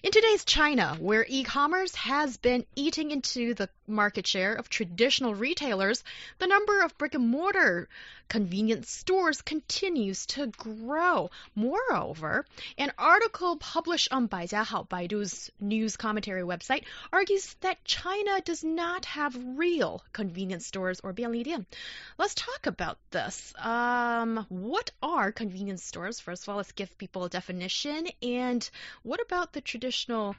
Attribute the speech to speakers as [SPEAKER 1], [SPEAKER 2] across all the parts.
[SPEAKER 1] In today's China, where e-commerce has been eating into the market share of traditional retailers, the number of brick-and-mortar convenience stores continues to grow. Moreover, an article published on Baijiahao, Baidu's news commentary website, argues that China does not have real convenience stores or bianlidian. Let's talk about this. What are convenience stores? First of all, let's give people a definition. And what about the traditional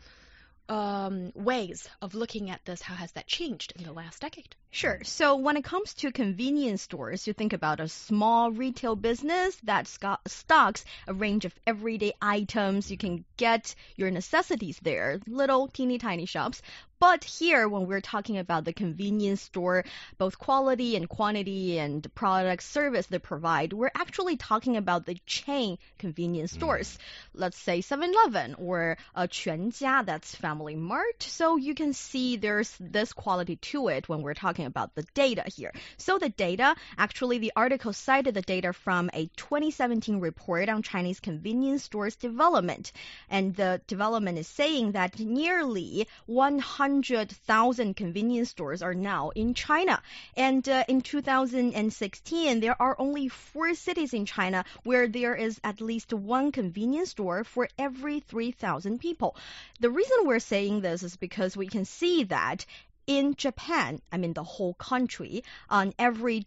[SPEAKER 1] ways of looking at this? How has that changed in the last decade?
[SPEAKER 2] Sure. So when it comes to convenience stores, you think about a small retail business that stocks a range of everyday items. You can get your necessities there, little teeny tiny shops. But here, when we're talking about the convenience store, both quality and quantity and product service they provide, we're actually talking about the chain convenience stores. Let's say 7-Eleven or Quanjia, that's Family Mart. So you can see there's this quality to it when we're talking about the data here. So the data, actually the article cited the data from a 2017 report on Chinese convenience stores development. And the development is saying that nearly 100,000 convenience stores are now in China. And in 2016, there are only 4 cities in China where there is at least one convenience store for every 3,000 people. The reason we're saying this is because we can see that in Japan, I mean the whole country, on every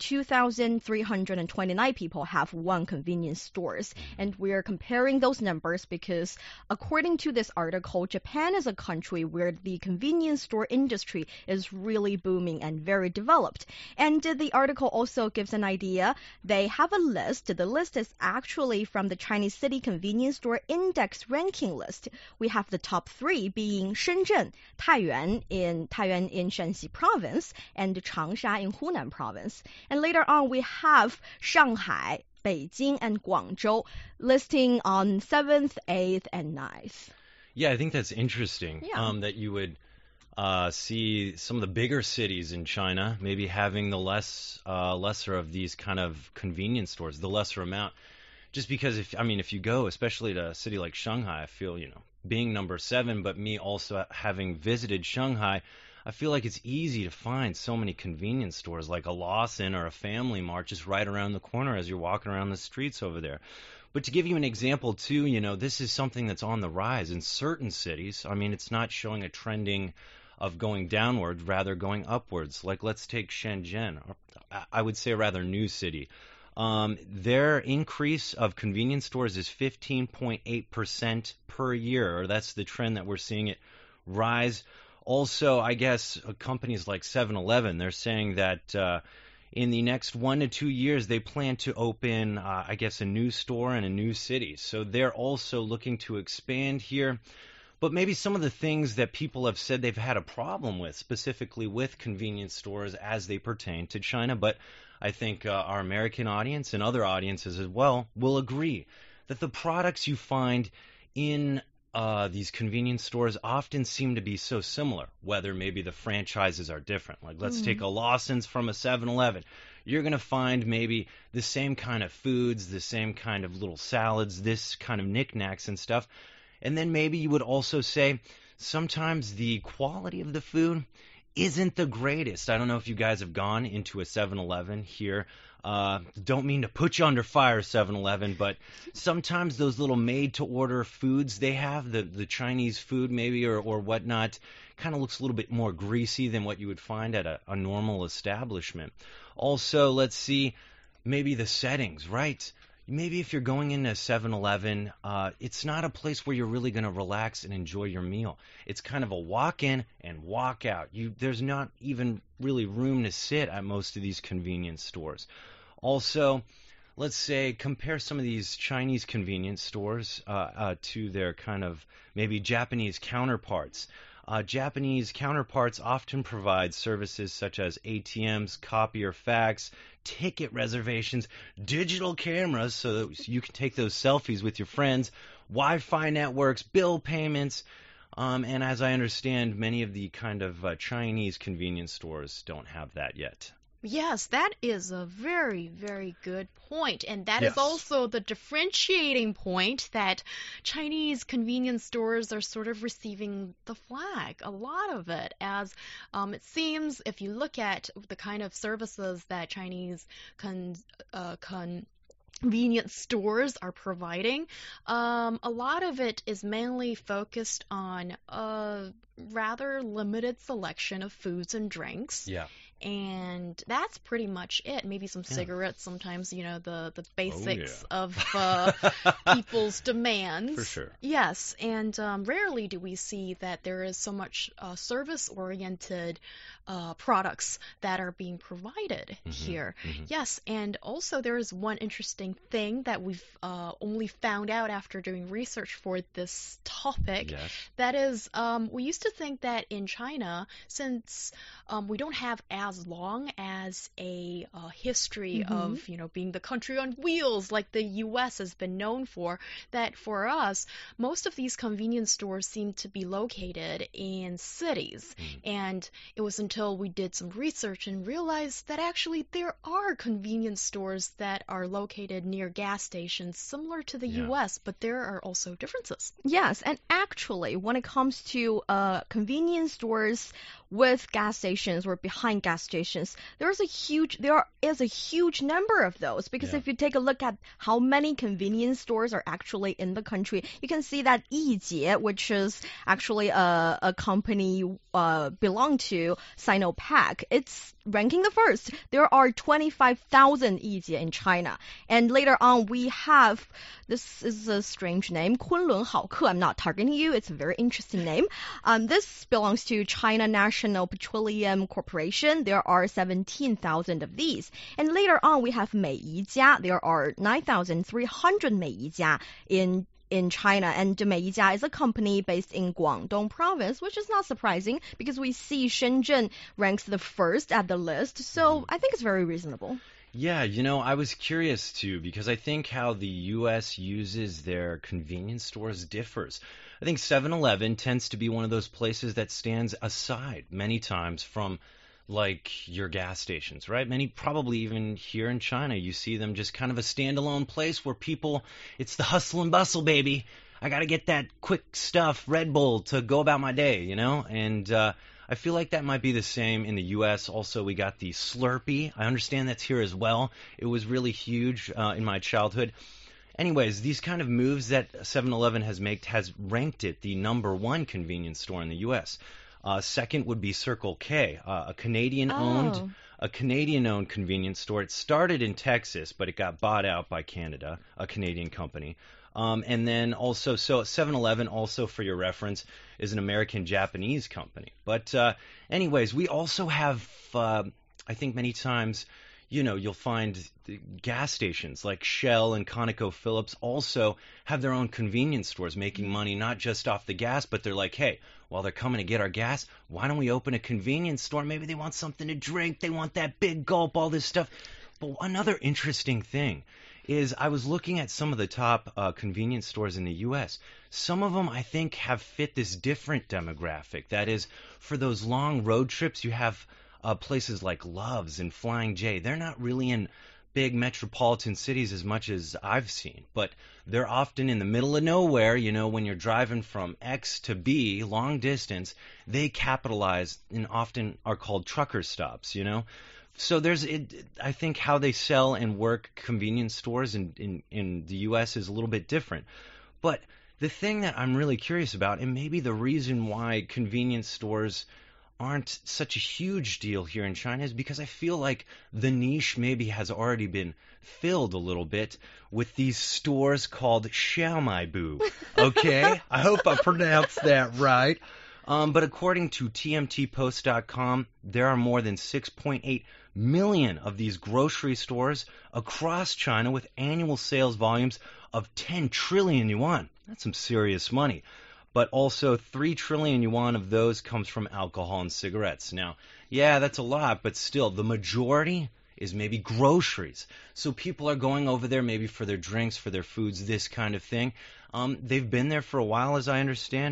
[SPEAKER 2] 2,329 people have one convenience stores. And we're comparing those numbers because according to this article, Japan is a country where the convenience store industry is really booming and very developed. And the article also gives an idea. They have a list. The list is actually from the Chinese City Convenience Store Index ranking list. We have the top 3 being Shenzhen, Taiyuan in Shanxi province, and Changsha in Hunan province. And later on, we have Shanghai, Beijing, and Guangzhou listing on 7th, 8th, and 9th.
[SPEAKER 3] Yeah, I think that's interesting that you would see some of the bigger cities in China maybe having the lesser of these kind of convenience stores, the lesser amount. Just because if you go, especially to a city like Shanghai, I feel, being number 7, but me also having visited Shanghai, I feel like it's easy to find so many convenience stores like a Lawson or a Family Mart just right around the corner as you're walking around the streets over there. But to give you an example too, this is something that's on the rise in certain cities. I mean, it's not showing a trending of going downward, rather going upwards. Like let's take Shenzhen, I would say a rather new city. Their increase of convenience stores is 15.8% per year, or that's the trend that we're seeing it rise. Also, I guess companies like 7-Eleven, they're saying that in the next 1 to 2 years, they plan to open, a new store in a new city. So they're also looking to expand here. But maybe some of the things that people have said they've had a problem with, specifically with convenience stores as they pertain to China. But I think our American audience and other audiences as well will agree that the products you find in these convenience stores often seem to be so similar, whether maybe the franchises are different. Like let's take a Lawson's from a 7-Eleven. You're going to find maybe the same kind of foods, the same kind of little salads, this kind of knickknacks and stuff. And then maybe you would also say sometimes the quality of the food isn't the greatest. I don't know if you guys have gone into a 7-Eleven here. Don't mean to put you under fire, 7-Eleven, but sometimes those little made-to-order foods they have, the Chinese food maybe or whatnot, kind of looks a little bit more greasy than what you would find at a normal establishment. Also, let's see, maybe the settings, right? Maybe if you're going into 7-Eleven, it's not a place where you're really going to relax and enjoy your meal. It's kind of a walk in and walk out. There's not even really room to sit at most of these convenience stores. Also, let's say compare some of these Chinese convenience stores to their kind of maybe Japanese counterparts. Japanese counterparts often provide services such as ATMs, copier fax, ticket reservations, digital cameras so that you can take those selfies with your friends, Wi-Fi networks, bill payments, and as I understand, many of the kind of Chinese convenience stores don't have that yet.
[SPEAKER 1] Yes, that is a very, very good point. And that is
[SPEAKER 3] Yes.
[SPEAKER 1] also the differentiating point that Chinese convenience stores are sort of receiving the flag, a lot of it, as it seems if you look at the kind of services that Chinese convenience stores are providing, a lot of it is mainly focused on a rather limited selection of foods and drinks.
[SPEAKER 3] Yeah.
[SPEAKER 1] And that's pretty much it. Maybe some
[SPEAKER 3] Yeah.
[SPEAKER 1] cigarettes, sometimes, the
[SPEAKER 3] Oh,
[SPEAKER 1] basics
[SPEAKER 3] yeah.
[SPEAKER 1] of people's demands.
[SPEAKER 3] For sure.
[SPEAKER 1] Yes, and rarely do we see that there is so much service-oriented products that are being provided here. Yes, and also there is one interesting thing that we've only found out after doing research for this topic.
[SPEAKER 3] Yes.
[SPEAKER 1] That is, we used to think that in China, since we don't have as long as a history of, being the country on wheels like the U.S. has been known for, that for us, most of these convenience stores seem to be located in cities. And it was until we did some research and realized that actually there are convenience stores that are located near gas stations, similar to the U.S., but there are also differences.
[SPEAKER 2] Yes, and actually, when it comes to convenience stores with gas stations or behind gas stations, there is a huge number of those, because if you take a look at how many convenience stores are actually in the country, you can see that Yijie, which is actually a company belong to Sinopec, it's ranking the first. There are 25,000 Yijie in China. And later on, we have, this is a strange name, Kunlun Haoke. I'm not targeting you. It's a very interesting name. This belongs to China National Petroleum Corporation. There are 17,000 of these. And later on, we have Meiyijia. There are 9,300 Meiyijia in China, and Meiyijia is a company based in Guangdong province, which is not surprising because we see Shenzhen ranks the first at the list, so I think it's very reasonable.
[SPEAKER 3] Yeah, I was curious too, because I think how the U.S. uses their convenience stores differs. I think 7-Eleven tends to be one of those places that stands aside many times from like your gas stations, right? Many, probably even here in China, you see them just kind of a standalone place where people, it's the hustle and bustle, baby. I got to get that quick stuff, Red Bull, to go about my day, And I feel like that might be the same in the U.S. Also, we got the Slurpee. I understand that's here as well. It was really huge in my childhood. Anyways, these kind of moves that 7-Eleven has ranked it the #1 convenience store in the U.S. Second would be Circle K, a Canadian-owned convenience store. It started in Texas, but it got bought out by Canada, a Canadian company. And then also, so 7-Eleven, also for your reference, is an American-Japanese company. But anyways, we also have, I think many times, you'll find the gas stations like Shell and ConocoPhillips also have their own convenience stores making money not just off the gas, but they're like, hey, while they're coming to get our gas, why don't we open a convenience store? Maybe they want something to drink, they want that big gulp, all this stuff. But another interesting thing is I was looking at some of the top convenience stores in the U.S. Some of them, I think, have fit this different demographic. That is, for those long road trips, you have places like Love's and Flying J. They're not really in big metropolitan cities as much as I've seen, but they're often in the middle of nowhere. When you're driving from X to B, long distance, they capitalize and often are called trucker stops, So I think how they sell and work convenience stores in the U.S. is a little bit different. But the thing that I'm really curious about, and maybe the reason why convenience stores aren't such a huge deal here in China, is because I feel like the niche maybe has already been filled a little bit with these stores called Xiaomaibu. Okay? I hope I pronounced that right. But according to TMTpost.com, there are more than 6.8 million of these grocery stores across China with annual sales volumes of 10 trillion yuan. That's some serious money. But also 3 trillion yuan of those comes from alcohol and cigarettes. Now, yeah, that's a lot, but still, the majority is maybe groceries. So people are going over there maybe for their drinks, for their foods, this kind of thing. They've been there for a while, as I understand.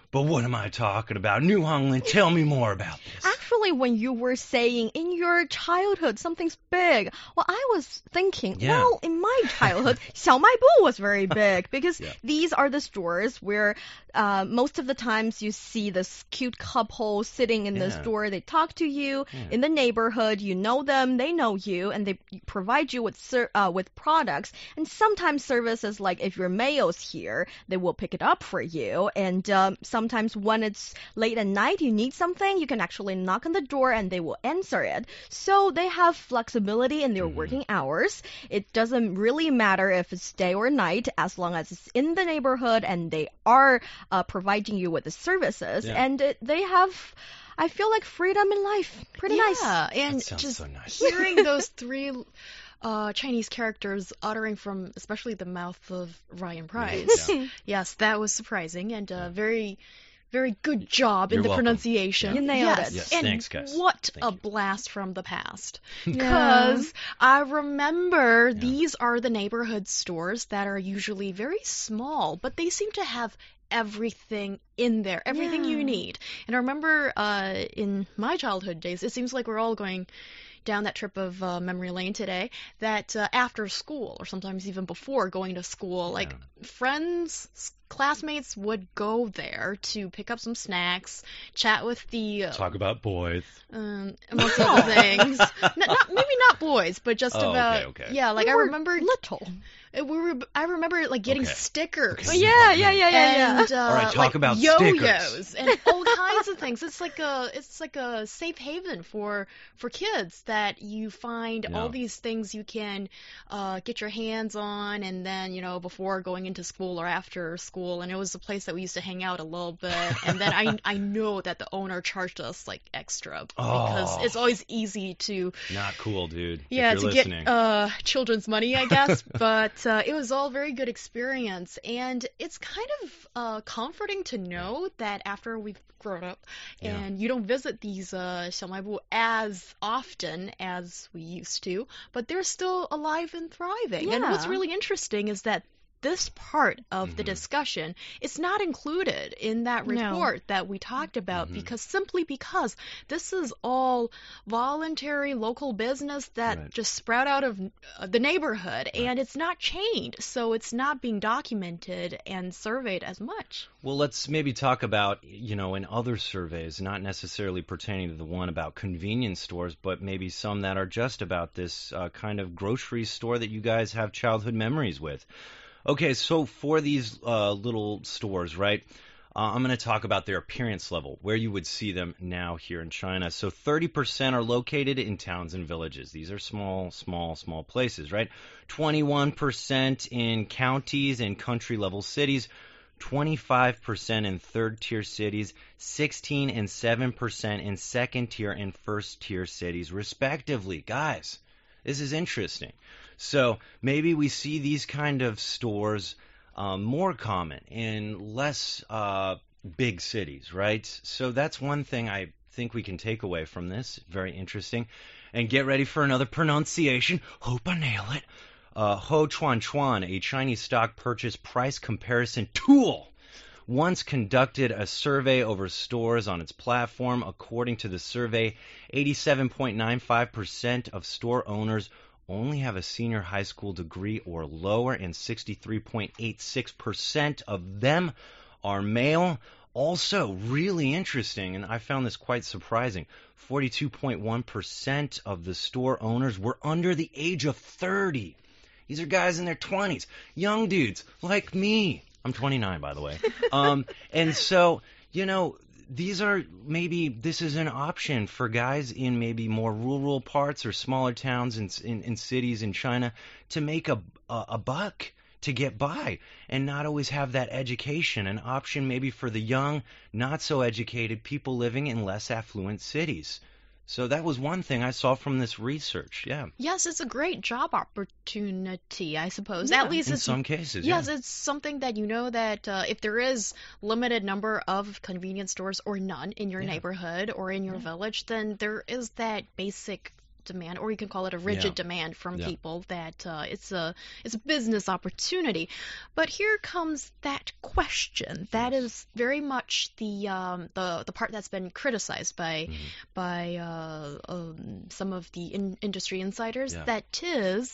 [SPEAKER 3] But what am I talking about? New Honglin, tell me more about this.
[SPEAKER 2] Actually, when you were saying in your childhood something's big, well, I was thinking, well, in my childhood, Xiaomaibu was very big because these are the stores where most of the times you see this cute couple sitting in the store. They talk to you in the neighborhood. You know them, they know you, and they provide you with products. And sometimes services like if your mail's here, they will pick it up for you. And sometimes when it's late at night, you need something, you can actually knock on the door and they will answer it. So they have flexibility in their working hours. It doesn't really matter if it's day or night as long as it's in the neighborhood and they are providing you with the services. And they have, I feel like, freedom in life. Pretty nice.
[SPEAKER 1] Yeah, and just so nice. Hearing those three Chinese characters uttering from especially the mouth of Ryan Price. Yes, that was surprising and very, very good job in the pronunciation.
[SPEAKER 2] You nailed it.
[SPEAKER 3] Yes,
[SPEAKER 1] and
[SPEAKER 3] thanks, guys.
[SPEAKER 1] What a blast from the past. Because I remember these are the neighborhood stores that are usually very small, but they seem to have everything in there, everything you need. And I remember in my childhood days, it seems like we're all going down that trip of memory lane today, that after school or sometimes even before going to school, like friends, classmates would go there to pick up some snacks, chat with the
[SPEAKER 3] talk about boys,
[SPEAKER 1] amongst other things. Maybe not boys, but just about like I remember
[SPEAKER 2] little.
[SPEAKER 1] I remember like getting stickers.
[SPEAKER 3] Okay.
[SPEAKER 2] Yeah.
[SPEAKER 1] And,
[SPEAKER 3] all right, talk
[SPEAKER 1] like
[SPEAKER 3] about
[SPEAKER 1] yo-yos
[SPEAKER 3] stickers
[SPEAKER 1] and all kinds of things. It's like a safe haven for kids that you find all these things you can get your hands on, and then before going into school or after school. And it was a place that we used to hang out a little bit. And then I know that the owner charged us like extra because it's always easy to
[SPEAKER 3] not cool, dude.
[SPEAKER 1] Yeah,
[SPEAKER 3] if you're
[SPEAKER 1] to
[SPEAKER 3] listening.
[SPEAKER 1] Get children's money, I guess. But it was all very good experience, and it's kind of comforting to know that after we've grown up and you don't visit these xiaomaibu as often as we used to, but they're still alive and thriving. And what's really interesting is that this part of the discussion is not included in that report that we talked about simply because this is all voluntary local business that just sprout out of the neighborhood and it's not chained, so it's not being documented and surveyed as much.
[SPEAKER 3] Well, let's maybe talk about, in other surveys, not necessarily pertaining to the one about convenience stores, but maybe some that are just about this kind of grocery store that you guys have childhood memories with. Okay, so for these little stores, right, I'm going to talk about their appearance level, where you would see them now here in China. So 30% are located in towns and villages. These are small places, right? 21% in counties and country-level cities, 25% in third-tier cities, 16% and 7% in second-tier and first-tier cities, respectively. Guys, this is interesting. So maybe we see these kind of stores more common in less big cities, right? So that's one thing I think we can take away from this. Very interesting. And get ready for another pronunciation. Hope I nail it. Ho Chuan Chuan, a Chinese stock purchase price comparison tool, once conducted a survey over stores on its platform. According to the survey, 87.95% of store owners only have a senior high school degree or lower, and 63.86% of them are male. Also, really interesting, and I found this quite surprising, 42.1% of the store owners were under the age of 30. These are guys in their 20s, young dudes like me. I'm 29, by the way. And so, this is an option for guys in maybe more rural parts or smaller towns in cities in China to make a buck, to get by and not always have that education. An option maybe for the young, not so educated people living in less affluent cities. So that was one thing I saw from this research.
[SPEAKER 1] Yes, it's a great job opportunity, I suppose.
[SPEAKER 3] Yeah,
[SPEAKER 1] at least
[SPEAKER 3] in some cases.
[SPEAKER 1] Yes, it's something that that if there is limited number of convenience stores or none in your neighborhood or in your village, then there is that basic demand, or you can call it a rigid demand from people that it's a business opportunity. But here comes that question that is very much the part that's been criticized by some of the industry insiders. That is,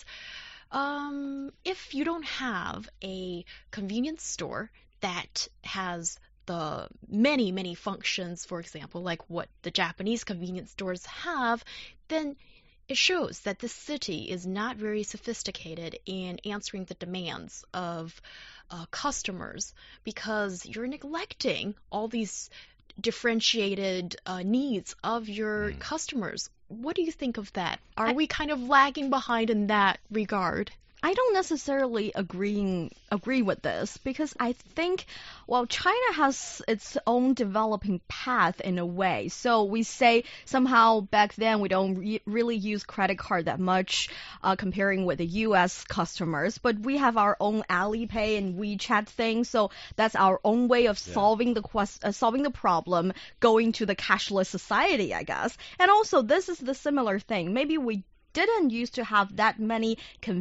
[SPEAKER 1] if you don't have a convenience store that has the many functions, for example, like what the Japanese convenience stores have, then it shows that the city is not very sophisticated in answering the demands of customers, because you're neglecting all these differentiated needs of your customers. What do you think of that? Are we kind of lagging behind in that regard?
[SPEAKER 2] I don't necessarily agree with this, because I think, well, China has its own developing path in a way. So we say somehow back then we don't really use credit card that much comparing with the U.S. customers, but we have our own Alipay and WeChat thing. So that's our own way of solving the problem, going to the cashless society, I guess. And also, this is the similar thing. Maybe we didn't used to have that many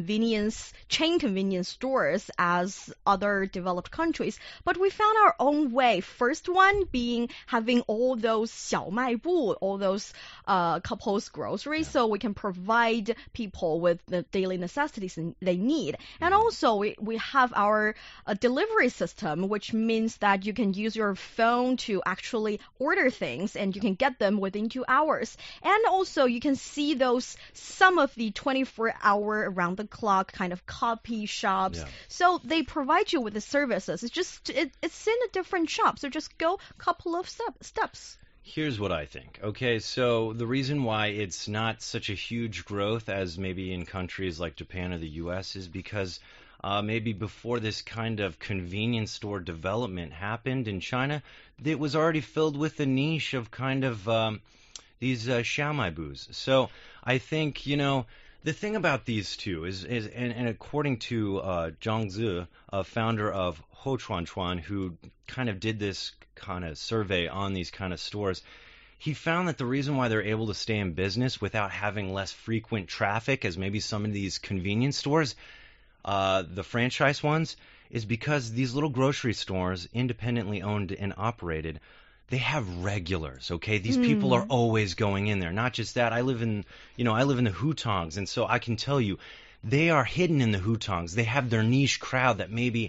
[SPEAKER 2] chain convenience stores as other developed countries, but we found our own way. First one being having all those 小卖部, all those couples groceries, so we can provide people with the daily necessities they need. And also we have our delivery system, which means that you can use your phone to actually order things and you can get them within 2 hours. And also you can see some of the 24-hour around-the-clock kind of copy shops. So they provide you with the services. It's in a different shop. So just go a couple of steps.
[SPEAKER 3] Here's what I think. Okay, so the reason why it's not such a huge growth as maybe in countries like Japan or the U.S. is because maybe before this kind of convenience store development happened in China, it was already filled with a niche of kind of these xiaomaibus. So I think, the thing about these two is and according to Zhang Zi, founder of Houchuanchuan, who kind of did this kind of survey on these kind of stores, he found that the reason why they're able to stay in business without having less frequent traffic as maybe some of these convenience stores, the franchise ones, is because these little grocery stores, independently owned and operated, they have regulars, okay? These people are always going in there. Not just that, I live in the hutongs, and so I can tell you, they are hidden in the hutongs. They have their niche crowd that maybe,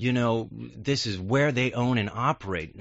[SPEAKER 3] this is where they own and operate.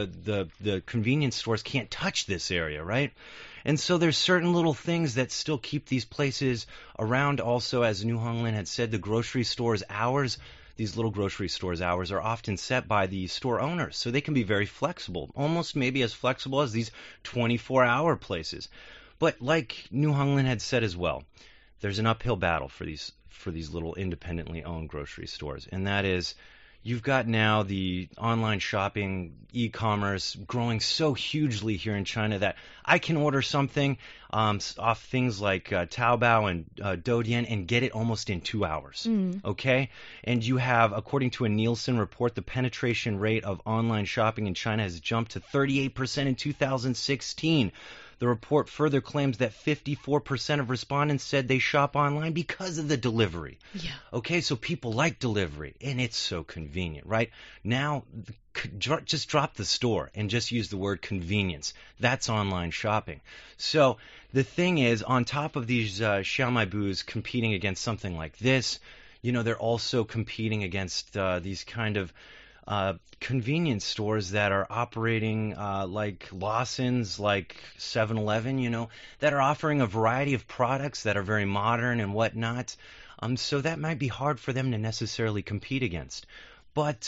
[SPEAKER 3] The convenience stores can't touch this area, right? And so there's certain little things that still keep these places around. Also, as New Honglin had said, the grocery stores' hours, these little grocery stores' hours are often set by the store owners, so they can be very flexible, almost maybe as flexible as these 24-hour places. But like New Honglin had said as well, there's an uphill battle for these little independently owned grocery stores, and that is, you've got now the online shopping, e-commerce growing so hugely here in China that I can order something off things like Taobao and Doudian and get it almost in 2 hours. Okay? And you have, according to a Nielsen report, the penetration rate of online shopping in China has jumped to 38% in 2016. The report further claims that 54% of respondents said they shop online because of the delivery. Okay, so people like delivery, and it's so convenient, right? Now, just drop the store and just use the word convenience. That's online shopping. So the thing is, on top of these xiaomaibus competing against something like this, they're also competing against these kind of convenience stores that are operating like Lawson's, like 7-Eleven, that are offering a variety of products that are very modern and whatnot. So that might be hard for them to necessarily compete against. But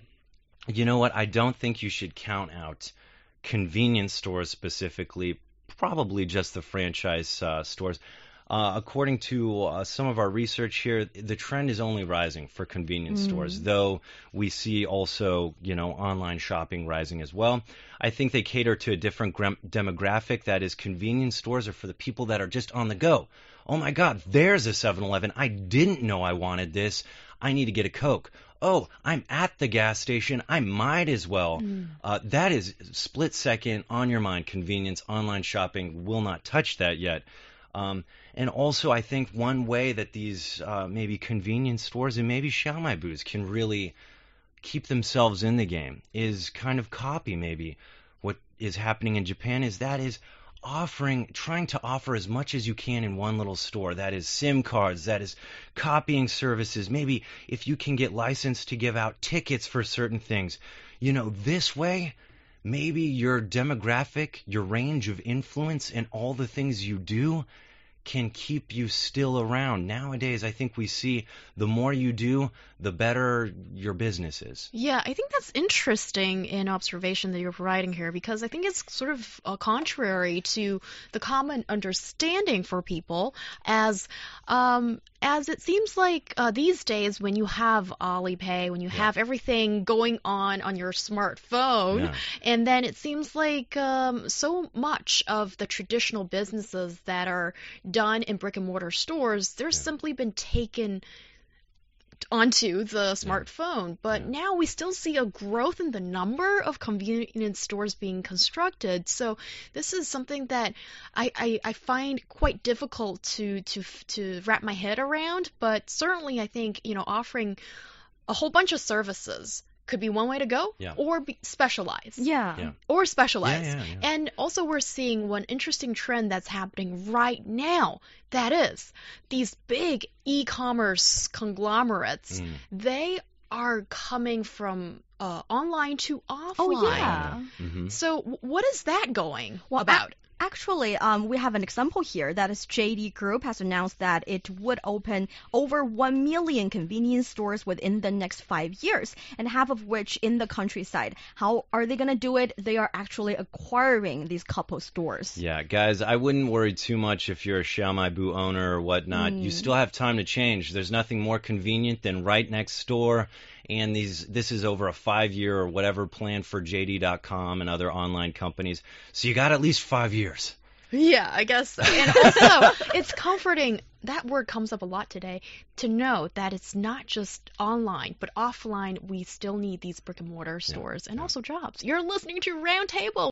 [SPEAKER 3] you know what? I don't think you should count out convenience stores specifically, probably just the franchise stores. According to some of our research here, the trend is only rising for convenience stores, though we see also, online shopping rising as well. I think they cater to a different demographic. That is, convenience stores are for the people that are just on the go. Oh my God, there's a 7-Eleven. I didn't know I wanted this. I need to get a Coke. Oh, I'm at the gas station. I might as well. That is split second on your mind convenience. Online shopping will not touch that yet. And also, I think one way that these maybe convenience stores and maybe xiaomaibus can really keep themselves in the game is kind of copy maybe what is happening in Japan is trying to offer as much as you can in one little store. That is SIM cards, that is copying services. Maybe if you can get licensed to give out tickets for certain things, this way, maybe your demographic, your range of influence, and all the things you do can keep you still around. Nowadays, I think we see the more you do, the better your business is.
[SPEAKER 1] Yeah, I think that's interesting in observation that you're providing here because I think it's sort of contrary to the common understanding for people as it seems like these days when you have Alipay, when you have everything going on your smartphone, and then it seems like so much of the traditional businesses that are done in brick and mortar stores, they're simply been taken onto the smartphone. But now we still see a growth in the number of convenience stores being constructed. So this is something that I find quite difficult to wrap my head around. But certainly I think, offering a whole bunch of services could be one way to go, or be specialized. Or specialized. And also we're seeing one interesting trend that's happening right now. That is, these big e-commerce conglomerates, they are coming from online to offline.
[SPEAKER 2] Oh, yeah.
[SPEAKER 1] So what is that going about?
[SPEAKER 2] Actually, we have an example here. That is JD Group has announced that it would open over 1 million convenience stores within the next 5 years, and half of which in the countryside. How are they going to do it? They are actually acquiring these couple stores.
[SPEAKER 3] Yeah, guys, I wouldn't worry too much if you're a xiaomaibu owner or whatnot. You still have time to change. There's nothing more convenient than right next door. And this is over a 5-year or whatever plan for JD.com and other online companies. So you got at least 5 years.
[SPEAKER 1] Yeah, I guess so. And also, it's comforting, that word comes up a lot today, to know that it's not just online, but offline, we still need these brick and mortar stores and also jobs. You're listening to Roundtable.